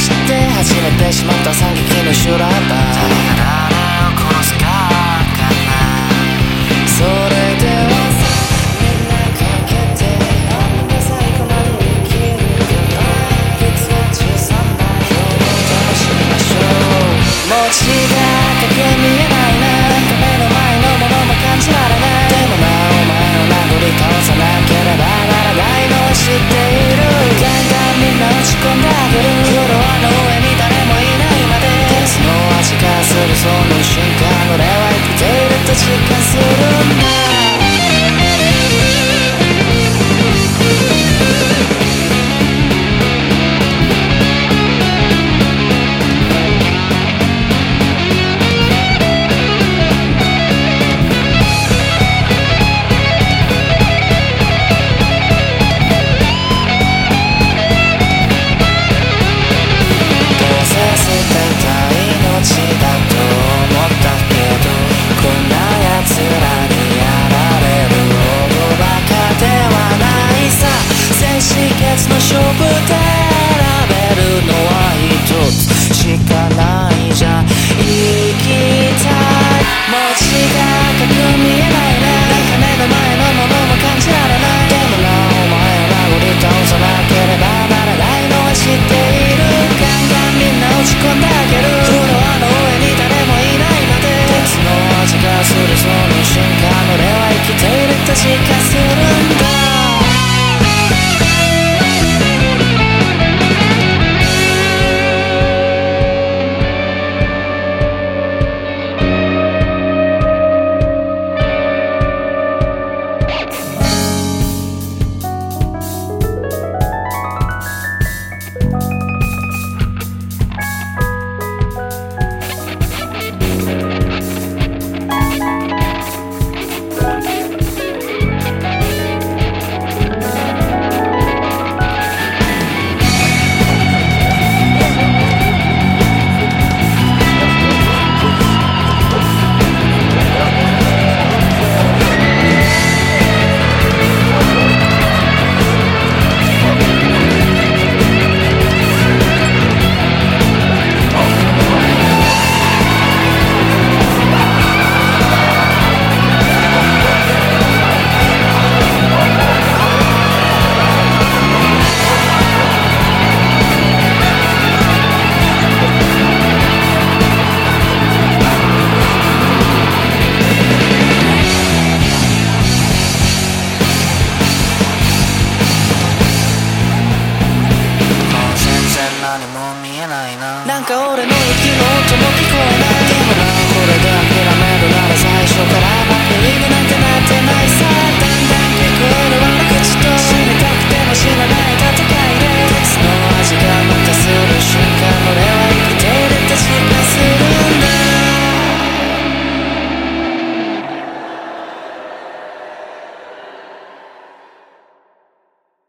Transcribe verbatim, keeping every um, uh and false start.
知って始めてしまった惨劇の修羅場、誰が誰を殺すかわかんない。それではさ、みんなかけてあんな最後まで生きるよ。いくつは小さな今日を楽しみましょう。文字がかけ見えないな、なんか目の前のものも感じられない。でもなお前を殴り倒さなければならないのは知っている。ガンガンみんな打ち込んであげる。フロアの上に誰もいないまで鉄の味がするその瞬間、俺は生きていると実感するんだ。勝負で選べるのは一つしかないじゃん。生きたい文字がかく見えないね。なんか目の前のものも感じられない。でもなお前を殴り倒さなければならないのは知っている。ガンガンみんな打ち込んであげる。フロアの上に誰もいないまで鉄の味がするその瞬間、俺は生きていると実感するんだ。なんか俺の息の音も聞こえない。でもなこれ